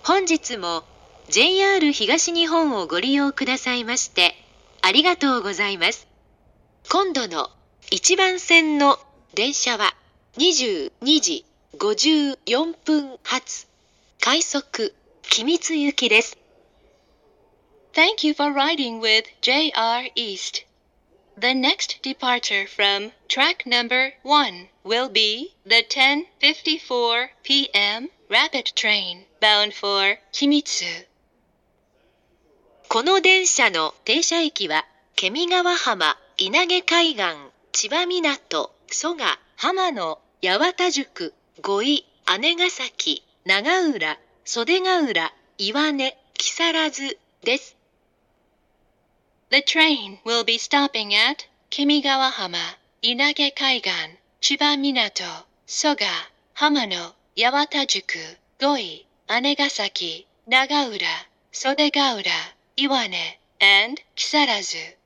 本日も JR 東日本をご利用くださいましてありがとうございます。今度の1番線の電車は22時54分発快速君津行きです。 Thank you for riding with JR East. The next departure from track number 1 will be the 10:54 p.m. rapid train bound for Kimitsu. この電車の停車駅はケミ川浜、稲毛海岸、千葉港、蘇我、浜野、八幡宿、五井、姉ヶ崎、長浦、袖ヶ浦、岩根、木更津です。 The train will be stopping at Kimigawahama, Inage Kaigan, Chiba Minato, Soga, Hamano, Yawatajuku, Goi, Anegasaki, Nagaura, Sodegaura, Iwane, and Kisarazu.